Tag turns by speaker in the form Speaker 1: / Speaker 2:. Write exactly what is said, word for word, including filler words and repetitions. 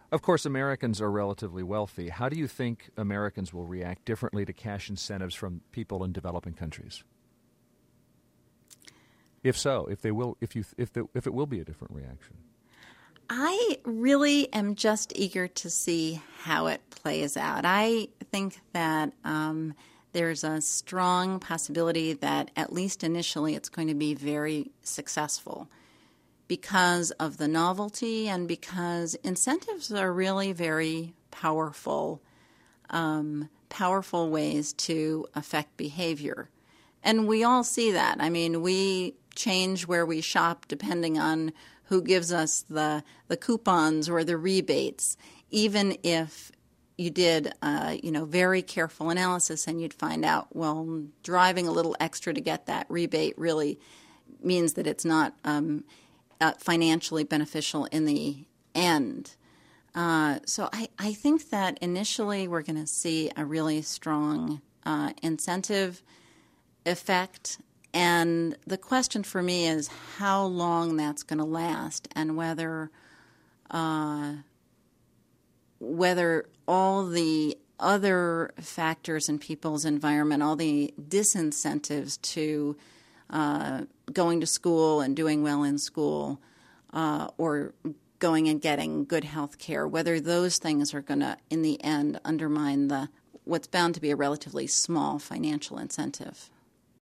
Speaker 1: Of course, Americans are relatively wealthy. How do you think Americans will react differently to cash incentives from people in developing countries? If so, if they will, if you, if the, if it will be a different reaction.
Speaker 2: I really am just eager to see how it plays out. I think that um, there's a strong possibility that at least initially it's going to be very successful because of the novelty and because incentives are really very powerful, um, powerful ways to affect behavior. And we all see that. I mean, we change where we shop depending on who gives us the, the coupons or the rebates, even if you did, uh, you know, very careful analysis and you'd find out, well, driving a little extra to get that rebate really means that it's not um, uh, financially beneficial in the end. Uh, so I, I think that initially we're going to see a really strong uh, incentive effect. And the question for me is how long that's going to last and whether uh, whether all the other factors in people's environment, all the disincentives to uh, going to school and doing well in school uh, or going and getting good health care, whether those things are going to, in the end, undermine the what's bound to be a relatively small financial incentive.